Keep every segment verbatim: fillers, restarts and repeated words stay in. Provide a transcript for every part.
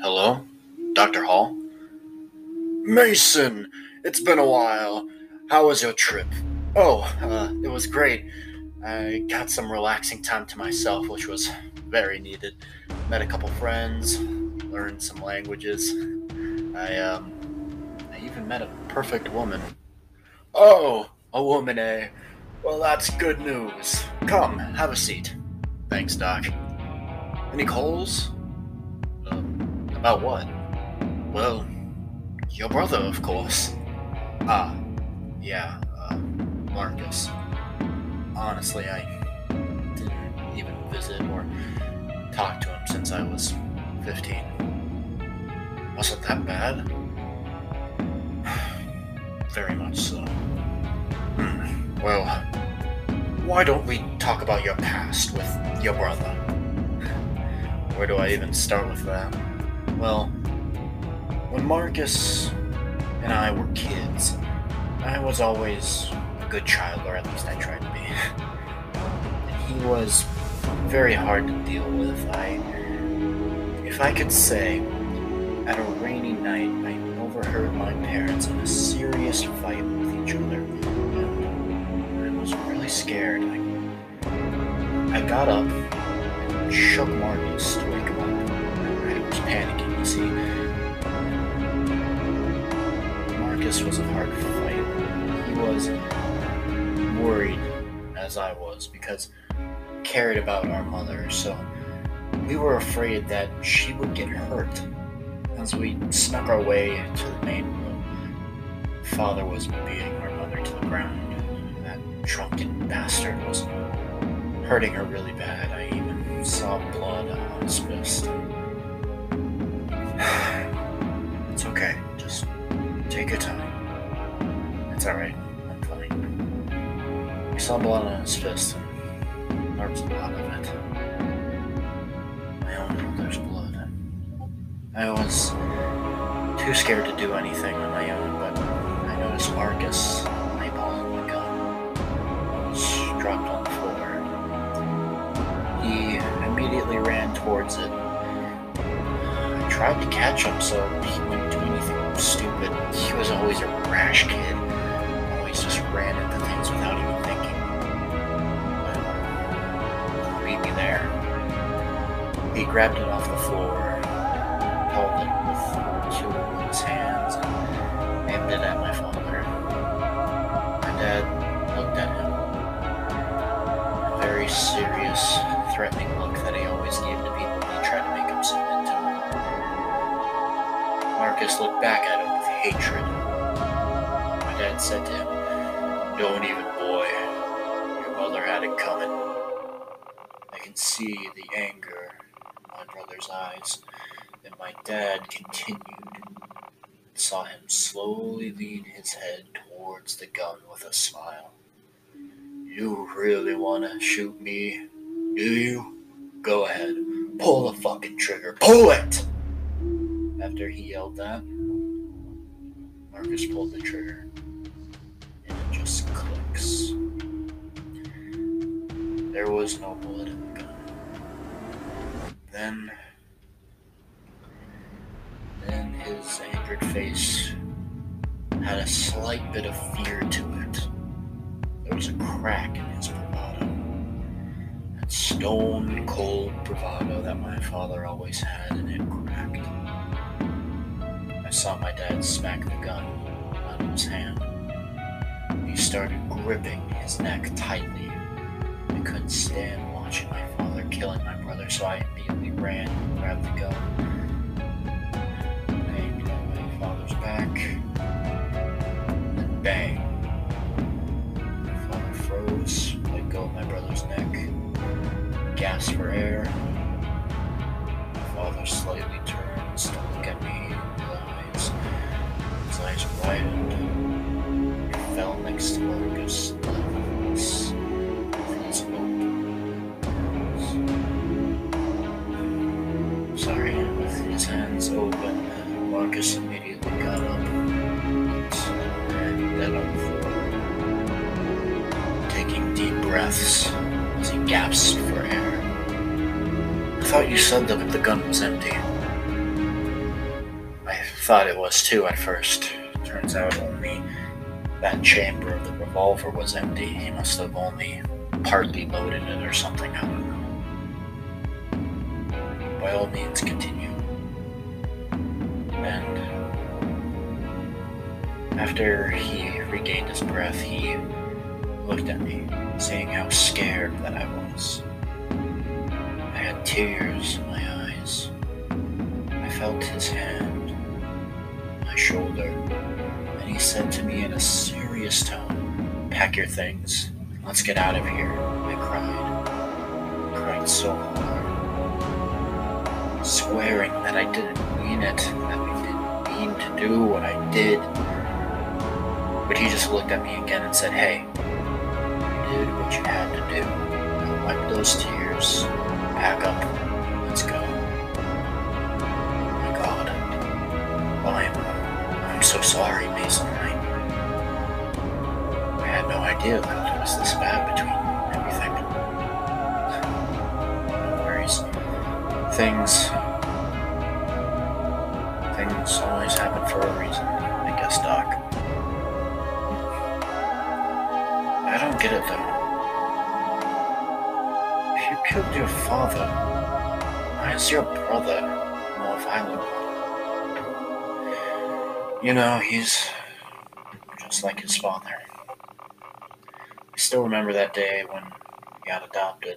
Hello? Doctor Hall? Mason! It's been a while. How was your trip? Oh, uh, it was great. I got some relaxing time to myself, which was very needed. Met a couple friends, learned some languages. I, um, I even met a perfect woman. Oh, a woman, eh? Well, that's good news. Come, have a seat. Thanks, Doc. Any calls? Uh, about what? Well, your brother, of course. Ah, yeah, uh, Marcus. Honestly, I didn't even visit or talk to him since I was fifteen. Wasn't that bad? Very much so. Hmm. Well, why don't we talk about your past with your brother? Where do I even start with that? Well, when Marcus and I were kids, I was always a good child, or at least I tried to be. He was very hard to deal with. I, if I could say, at a rainy night, I overheard my parents in a serious fight with each other, and I was really scared. I, I got up and shook Marcus to wake him up. I was panicking, you see. Marcus was a hard fight. He was worried, as I was, because he cared about our mother, so we were afraid that she would get hurt. As we snuck our way to the main room, Father was beating our mother to the ground. That drunken bastard was hurting her really bad. I even saw blood on his fist. It's okay, just take your time. It's alright, I'm fine. We saw blood on his fist, and there was a lot of it. I don't know there's blood. I was too scared to do anything on my own, but I noticed Marcus eyeballing the gun. It was dropped on the floor. He immediately ran towards it. I tried to catch him so he wouldn't do anything stupid. He was always a rash kid. Always just ran into things without even thinking. But he beat me there. He grabbed it off the floor, held it with two of his hands, and aimed it at my father. My dad looked at him. A very serious, threatening look that he always gave to people when he tried to make him submit to him. Marcus looked back at him with hatred. My dad said to him, "Don't even, boy. Your mother had it coming." I can see the anger in my brother's eyes. And my dad continued and saw him slowly lean his head towards the gun with a smile. "You really want to shoot me, do you? Go ahead, pull the fucking trigger, pull it!" After he yelled that, Marcus pulled the trigger, and it just clicks. There was no bullet in the gun. Then Then his angered face had a slight bit of fear to it. There was a crack in his bravado. That stone cold bravado that my father always had, and it cracked. I saw my dad smack the gun out of his hand. He started gripping his neck tightly. I couldn't stand watching my father killing my brother, so I immediately ran and grabbed the gun. Back, and bang. My father froze, let go of my brother's neck, gasped for air. My father slightly turned to look at me in the eyes. His eyes widened. He fell next to Marcus, lifeless, with his open. Sorry, with his hands open, Marcus immediately got up and then on the floor, taking deep breaths as he gasped for air. "I thought you said that the gun was empty." I thought it was too at first. Turns out only that chamber of the revolver was empty. He must have only partly loaded it or something, I don't know. By all means, continue. And after he regained his breath, he looked at me, saying how scared that I was. I had tears in my eyes. I felt his hand on my shoulder, and he said to me in a serious tone, "Pack your things. Let's get out of here." I cried. I cried so hard, swearing that I didn't mean it, that we didn't mean to do what I did. But he just looked at me again and said, "Hey, you did what you had to do. Now wipe those tears, pack up, let's go." Oh my God. Well, I'm, I'm so sorry, Mason. I, I had no idea that it was this bad between everything. No worries. Things, things always happen for a reason, I guess, Doc. I don't get it, though. If you killed your father, why is your brother more violent? You know, he's just like his father. I still remember that day when he got adopted.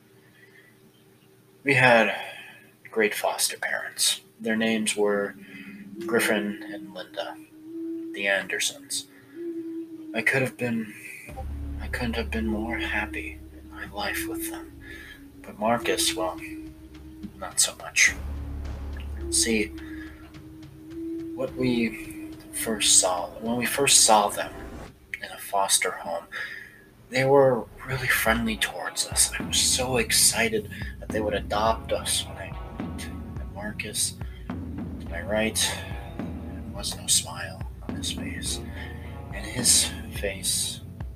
We had great foster parents. Their names were Griffin and Linda, the Andersons. I could have been... I couldn't have been more happy in my life with them. But Marcus, well, not so much. See, what we first saw, when we first saw them in a foster home, they were really friendly towards us. I was so excited that they would adopt us when I looked at Marcus. To my right, there was no smile on his face. In his face,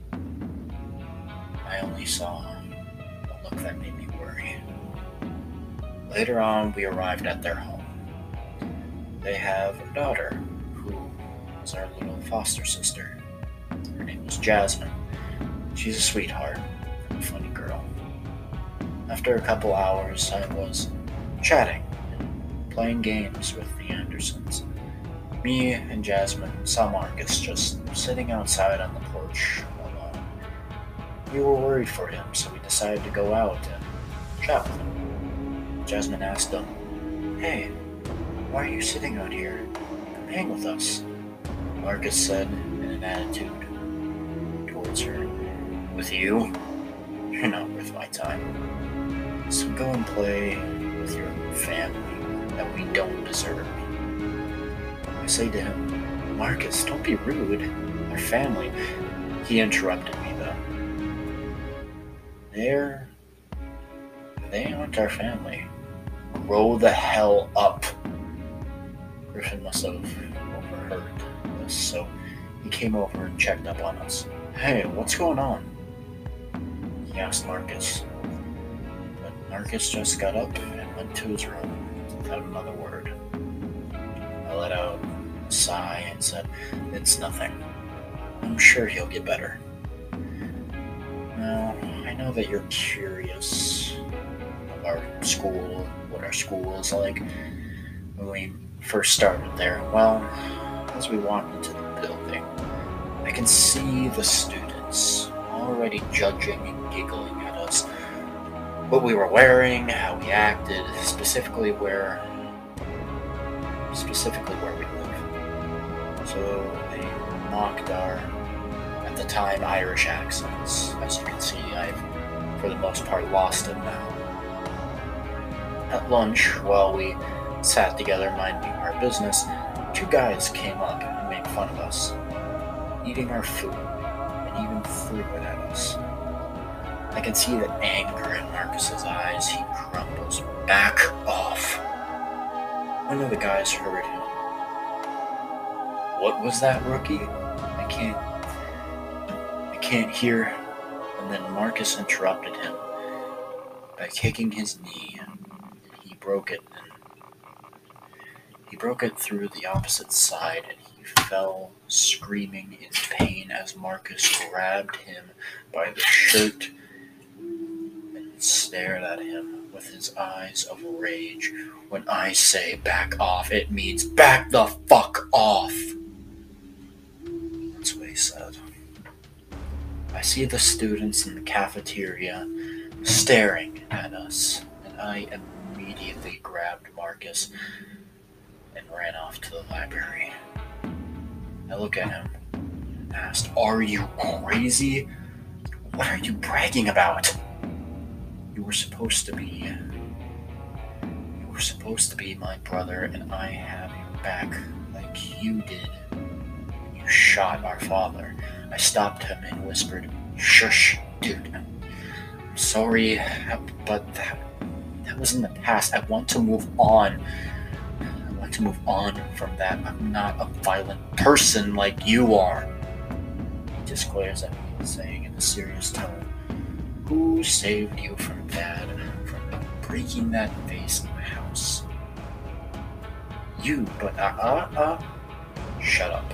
I only saw a look that made me worry. Later on, we arrived at their home. They have a daughter, who is our little foster sister. Her name was Jasmine. She's a sweetheart, a funny girl. After a couple hours, I was chatting and playing games with the Andersons. Me and Jasmine saw Marcus just sitting outside on the porch alone. We were worried for him, so we decided to go out and chat with him. Jasmine asked him, "Hey, why are you sitting out here? Come hang with us." Marcus said in an attitude towards her, "With you? You're not worth my time. So go and play with your family that we don't deserve." I say to him, "Marcus, don't be rude. Our family." He interrupted me, though. They're... They aren't our family. Grow the hell up. Griffin must have overheard this, so he came over and checked up on us. "Hey, what's going on?" He asked Marcus. But Marcus just got up and went to his room without another word. I let out a sigh and said, "It's nothing. I'm sure he'll get better." Now, I know that you're curious of our school, what our school is like when we first started there. Well, as we walked into the building, I can see the students already judging and giggling at us. What we were wearing, how we acted, specifically where specifically where we live. So they mocked our, at the time, Irish accents. As you can see, I've, for the most part, lost it now. At lunch, while we sat together minding our business, two guys came up and made fun of us, eating our food, and even threw it at us. I can see the anger in Marcus's eyes. He grumbles, "Back off." One of the guys heard him. "What was that, rookie? I can't... I can't hear." And then Marcus interrupted him by kicking his knee. He broke it, and He broke it through the opposite side, and he fell screaming in pain as Marcus grabbed him by the shirt and stared at him with his eyes of rage. When I say back off, it means back the fuck off. That's what he said. I see the students in the cafeteria staring at us, and I immediately grabbed Marcus and ran off to the library. I look at him and asked, "Are you crazy? What are you bragging about? You were supposed to be... You were supposed to be my brother, and I have your back like you did when you shot our father." I stopped him and whispered, "Shush, dude. I'm sorry, but that, that was in the past. I want to move on. I want to move on from that. I'm not a violent person like you are." He just glares at me, saying in a serious tone, "Who saved you from Dad, from breaking that vase in my house?" "You, but uh, uh, uh, shut up.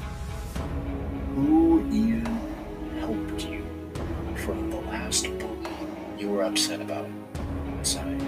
Who even helped you from the last bully you were upset about?" I sighed.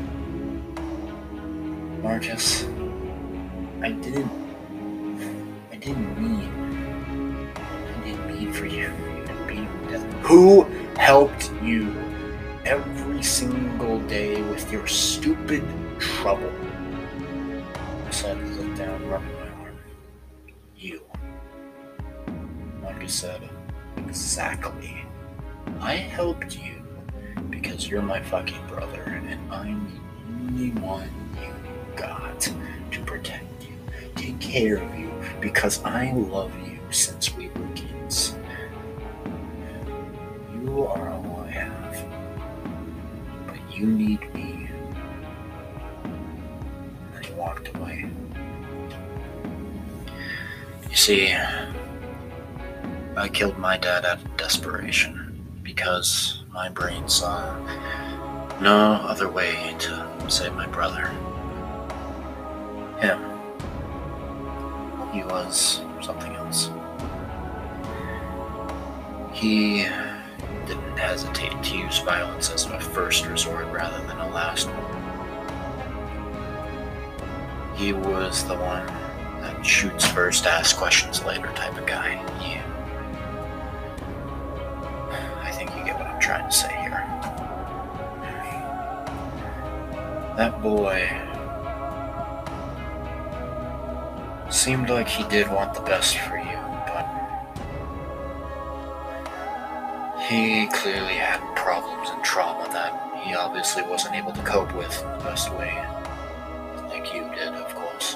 "Marcus, I didn't, I didn't mean, I didn't mean for you to be death. Who helped you every single day with your stupid trouble?" I decided to look down, rubbing my arm. "You." Marcus said, "Exactly. I helped you because you're my fucking brother, and I'm the only one you got to protect you, take care of you, because I love you since we were kids. You are all I have, but you need me." And then he walked away. You see, I killed my dad out of desperation because my brain saw no other way to save my brother. Him. He was something else. He didn't hesitate to use violence as a first resort rather than a last one. He was the one that shoots first, asks questions later type of guy. He I think you get what I'm trying to say here. That boy seemed like he did want the best for you, but he clearly had problems and trauma that he obviously wasn't able to cope with the best way, like you did, of course.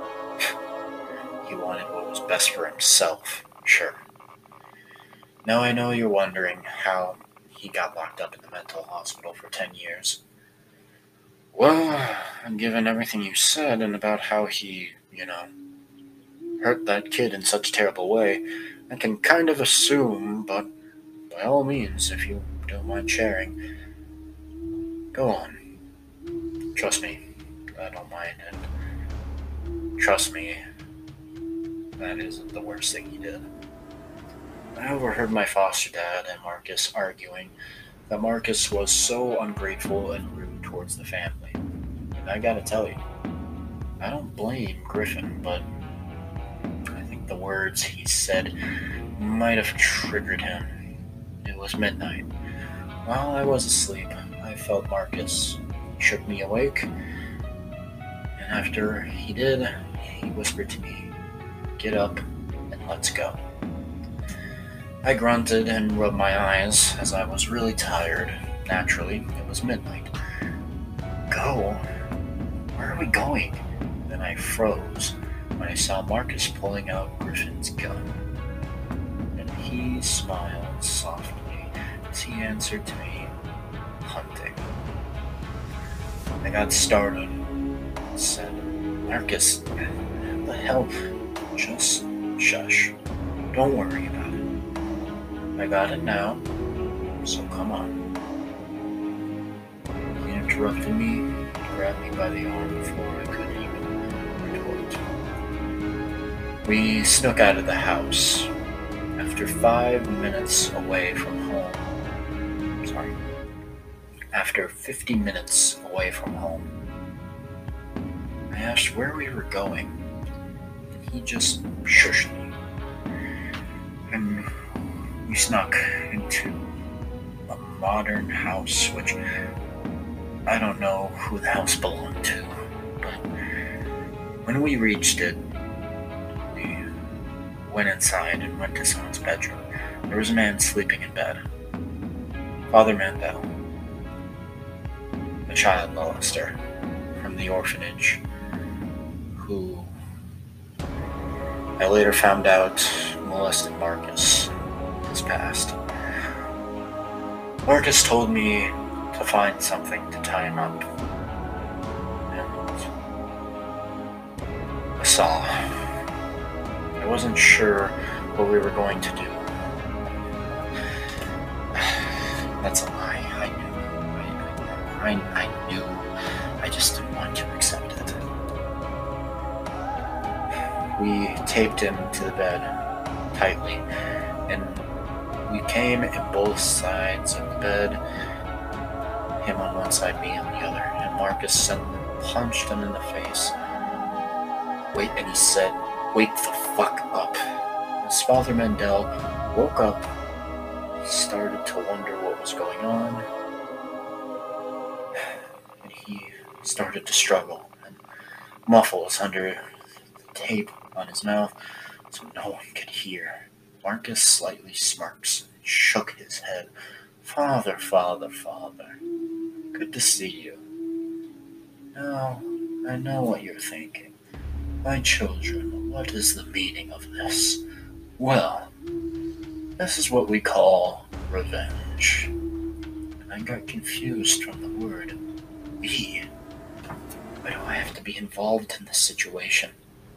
He wanted what was best for himself, sure. Now I know you're wondering how he got locked up in the mental hospital for ten years. Well, given everything you said and about how he, you know, hurt that kid in such a terrible way, I can kind of assume, but by all means, if you don't mind sharing, go on. Trust me, I don't mind, and trust me, that isn't the worst thing he did. I overheard my foster dad and Marcus arguing that Marcus was so ungrateful and rude towards the family. And I gotta tell you, I don't blame Griffin, but I think the words he said might have triggered him. It was midnight. While I was asleep, I felt Marcus shook me awake, and after he did, he whispered to me, "Get up and let's go." I grunted and rubbed my eyes as I was really tired. Naturally, it was midnight. Go? Where are we going? Then I froze when I saw Marcus pulling out Griffin's gun. And he smiled softly as he answered to me, "Hunting." I got started and said, "Marcus, what the hell? Just shush. Don't worry about it. I got it now, so come on." He interrupted me and grabbed me by the arm before I could even retort. We snuck out of the house. After five minutes away from home, sorry, after fifty minutes away from home, I asked where we were going, and he just shushed me. And we snuck into a modern house, which I don't know who the house belonged to, but when we reached it, we went inside and went to someone's bedroom. There was a man sleeping in bed. Father Mandel, a child molester from the orphanage, who I later found out molested Marcus in his past. Marcus told me to find something to tie him up, and I saw. I wasn't sure what we were going to do. That's a lie. I knew. I, I, I knew. I just didn't want to accept it. We taped him to the bed tightly, and we came in both sides of the bed, him on one side, me on the other, and Marcus suddenly punched him in the face. Wait, and he said, "Wake the fuck up." As Father Mandel woke up, he started to wonder what was going on, and he started to struggle and muffles under the tape on his mouth so no one could hear. Marcus slightly smirks and shook his head. "Father, father, father, good to see you. Now, I know what you're thinking. My children, what is the meaning of this? Well, this is what we call revenge." And I got confused from the word we. Why do I have to be involved in this situation?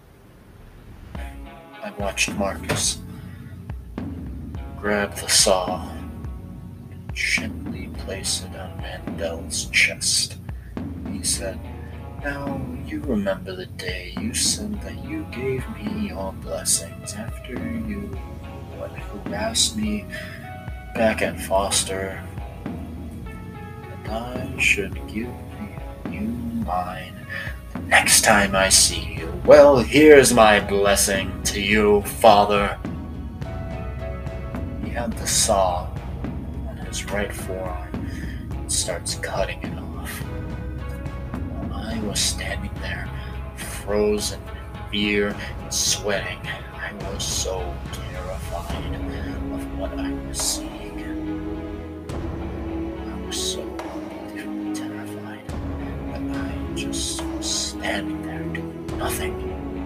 I watched Marcus grab the saw and gently place it on Mandel's chest. He said, "Now, you remember the day you said that you gave me your blessings after you what, harassed me back at Foster, and I should give you mine the next time I see you. Well, here's my blessing to you, Father." He had the saw on his right forearm and starts cutting it off. While I was standing there, frozen in fear and sweating, I was so terrified of what I was seeing. I was so unbelievably terrified that I just was standing there doing nothing.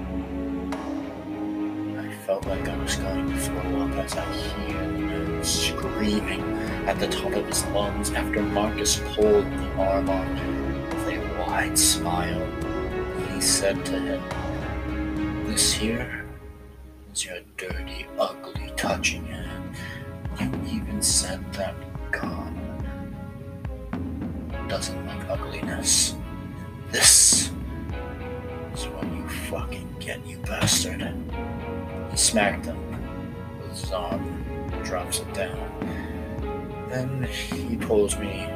I felt like I was going to throw up as I heard him screaming at the top of his lungs after Marcus pulled the arm off. With a wide smile, he said to him, "This here is your dirty, ugly touching hand. You even said that God doesn't like ugliness. This is what you fucking get, you bastard." He smacked him with his arm and drops it down. Then he pulls me,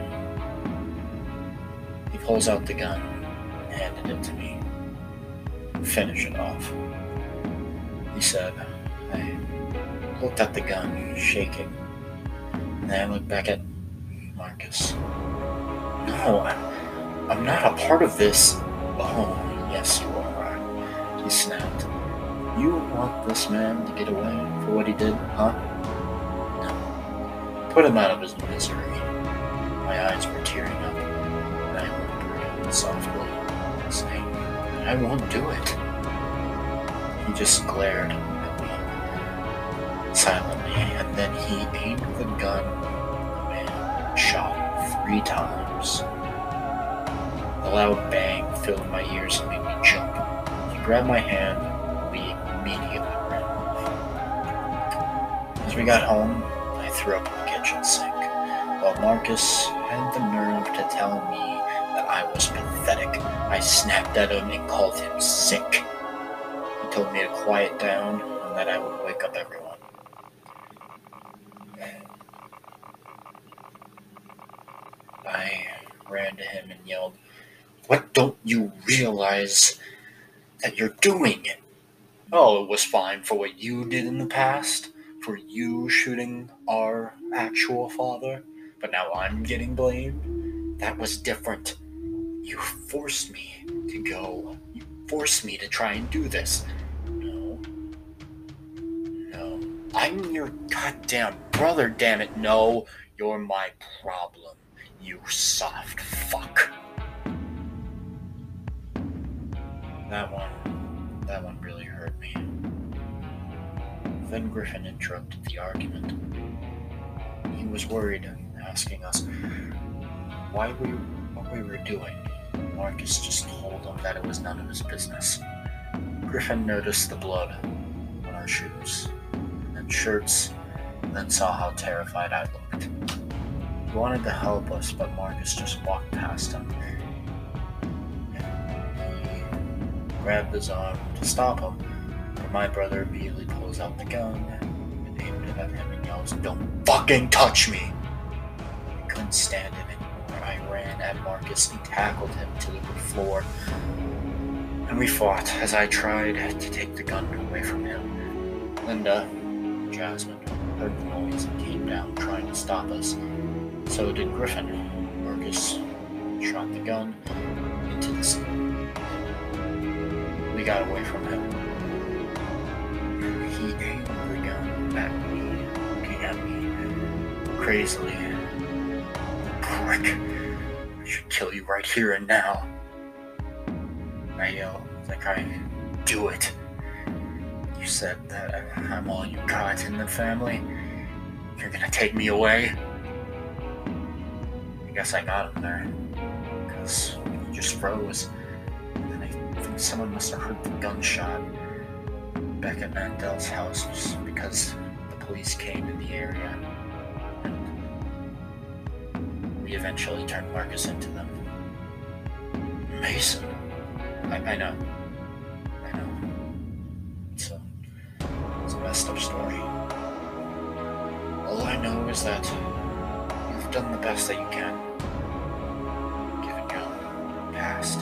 he pulls out the gun and handed it to me. "Finish it off," he said. I looked at the gun, shaking, and then I looked back at Marcus. "No, I, I'm not a part of this." "Oh, yes you are," he snapped. "You want this man to get away for what he did, huh? No. Put him out of his misery." My eyes were tearing up, and I whimpered softly, saying, "I won't do it." He just glared at me silently, and then he aimed the gun and shot three times. A loud bang filled my ears and made me jump. He grabbed my hand, and we immediately ran off. As we got home, I threw up in the kitchen sink, while Marcus had the nerve to tell me that I was pathetic. I snapped at him and called him sick. He told me to quiet down and that I would wake up everyone. I ran to him and yelled, "What don't you realize that you're doing? Oh, it was fine for what you did in the past, for you shooting our actual father, but now I'm getting blamed? That was different. You forced me to go. You forced me to try and do this. No. No. I'm your goddamn brother, damn it. No, you're my problem, you soft fuck." That one, that one really hurt me. Then Griffin interrupted the argument. He was worried, asking us why we, what we were doing. Marcus just told him that it was none of his business. Griffin noticed the blood on our shoes and shirts, and then saw how terrified I looked. He wanted to help us, but Marcus just walked past him. He grabbed his arm to stop him, but my brother immediately pulls out the gun and aimed it at him and yells, "Don't fucking touch me!" I couldn't stand it anymore. I ran at Marcus and tackled him to the floor, and we fought as I tried to take the gun away from him. Linda, Jasmine, heard the noise and came down trying to stop us. So did Griffin. Marcus shot the gun into the sea. We got away from him. He aimed the gun at me, looking at me crazily. "Prick, I should kill you right here and now." I yelled, like I do it. "You said that I'm all you got in the family. You're gonna take me away?" I guess I got him there, because he just froze. And I think someone must have heard the gunshot back at Mandel's house, because the police came in the area, and we eventually turned Marcus into them. Mason? I, I know. I know. It's a, it's a messed up story. All I know is that you've done the best that you can, given your past.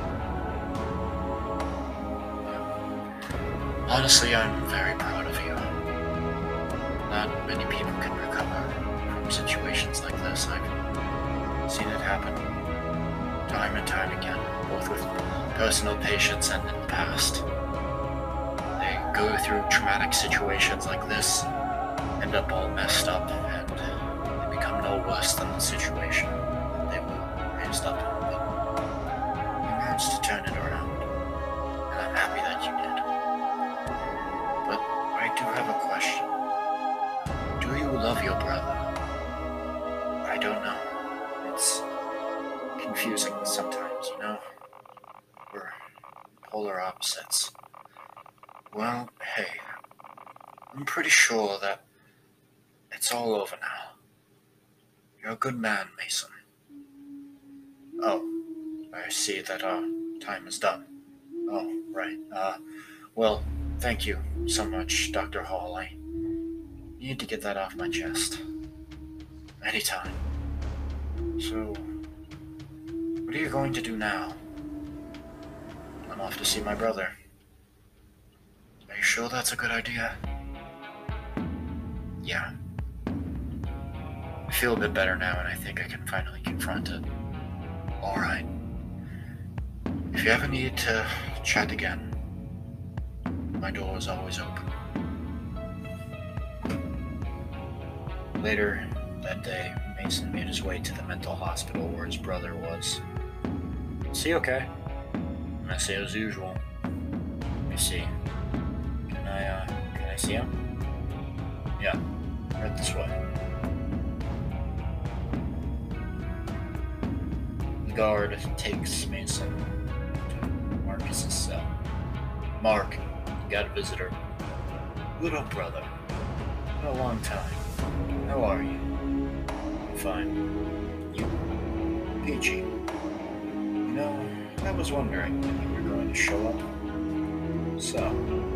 Honestly, I'm very proud of you. Not many people can recover from situations like this. I've seen it happen time and time again, both with personal patients and in the past. They go through traumatic situations like this, end up all messed up, and they become no worse than the situation that they were raised up in. But you managed to turn it around, and I'm happy that you did. But I do have a question. Do you love your brother? I don't know. It's confusing sometimes, you know? We're polar opposites. Well, hey, I'm pretty sure that it's all over now. You're a good man, Mason. Oh, I see that our time is done. Oh, right. Uh, well, thank you so much, Doctor Hall. I need to get that off my chest. Anytime. So, what are you going to do now? I'm off to see my brother. Are you sure that's a good idea? Yeah. I feel a bit better now, and I think I can finally confront it. Alright. If you ever need to chat again, my door is always open. Later that day, Mason made his way to the mental hospital where his brother was. Is he okay? Messy as usual. Let me see. Can I, uh, can I see him? Yeah, right this way. The guard takes Mason to Marcus's cell. Mark, you got a visitor. Little brother. Been a long time. How are you? I'm fine. You? Peachy. You know, I was wondering when you were going to show up. So,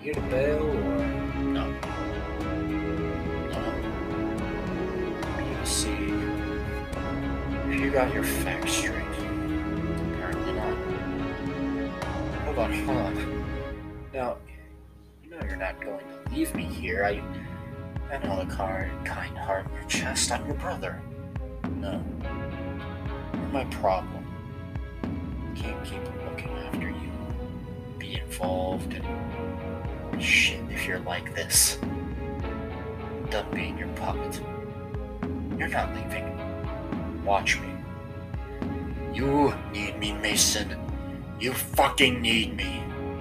here to bail or no? No. I'm here to see if you got your facts straight. Apparently not. Hold on, hold on. Now, you know you're not going to leave me here. I, I know the car, kind heart in your chest. I'm your brother. No. You're my problem. Can't keep looking after you. Be involved in shit if you're like this. I'm done being your puppet. You're not leaving. Watch me. You need me, Mason. You fucking need me.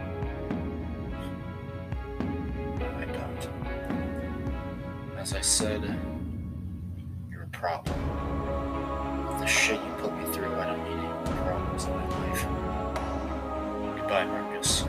No, I don't. As I said, you're a problem. With the shit you put me through, I don't need any more problems in my life. Goodbye, Marcus.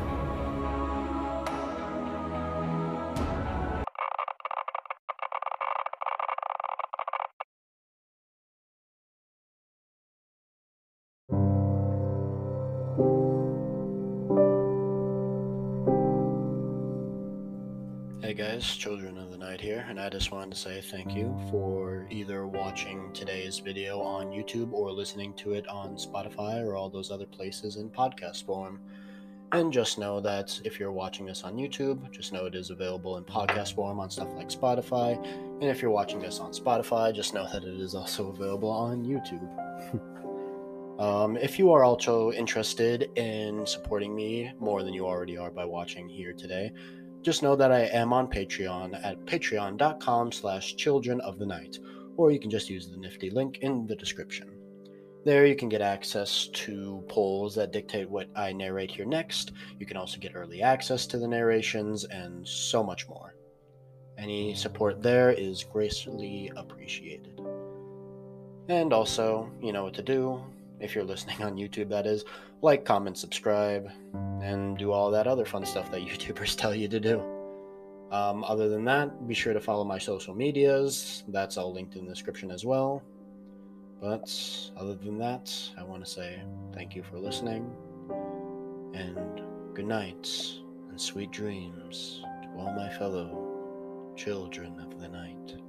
Hey guys, Children of the Night here, and I just wanted to say thank you for either watching today's video on YouTube or listening to it on Spotify or all those other places in podcast form. And just know that if you're watching this on YouTube, just know it is available in podcast form on stuff like Spotify. And if you're watching this on Spotify, just know that it is also available on YouTube. um, if you are also interested in supporting me more than you already are by watching here today, just know that I am on Patreon at patreon.com slash children of the night, or you can just use the nifty link in the description. There you can get access to polls that dictate what I narrate here next. You can also get early access to the narrations and so much more. Any support there is gracefully appreciated. And also, you know what to do. If you're listening on YouTube, that is, like, comment, subscribe, and do all that other fun stuff that YouTubers tell you to do. Um, other than that, be sure to follow my social medias. That's all linked in the description as well. But other than that, I want to say thank you for listening, and good night, and sweet dreams to all my fellow children of the night.